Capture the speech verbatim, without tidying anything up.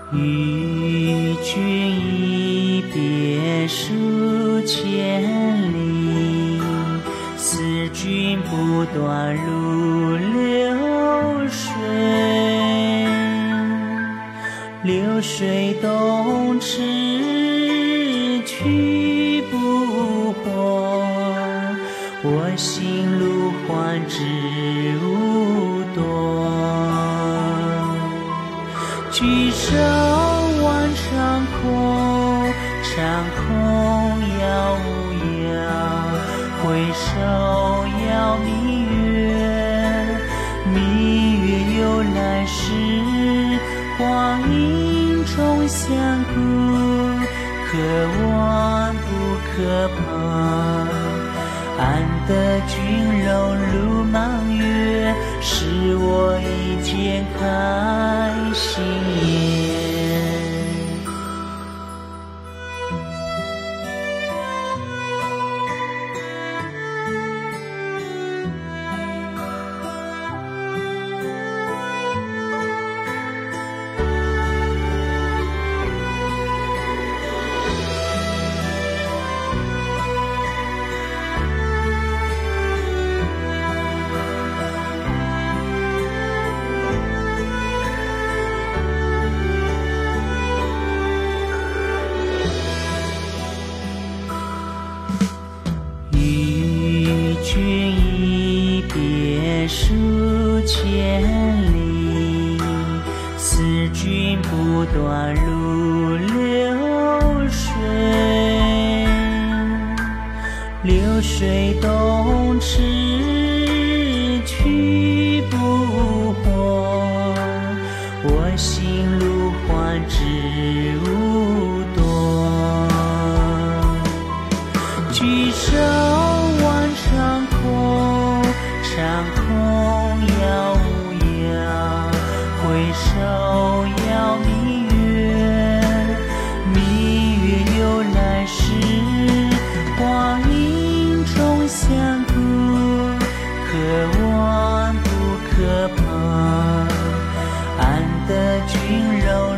与君一别数千里，思君不断如流水。流水动迟，去不还，我心路换知无端。举手望长空，长空遥遥，回首遥明月，明月有来时，光阴中相顾，可望不可旁。安得君荣辱满月，使我一见开心颜。君一别数千里，思君不断如流水。流水动迟，去不还，我心路换知无端。举手长空，长空遥遥，回首遥明月，明月有来时，光阴中相顾，可望不可旁。安得君荣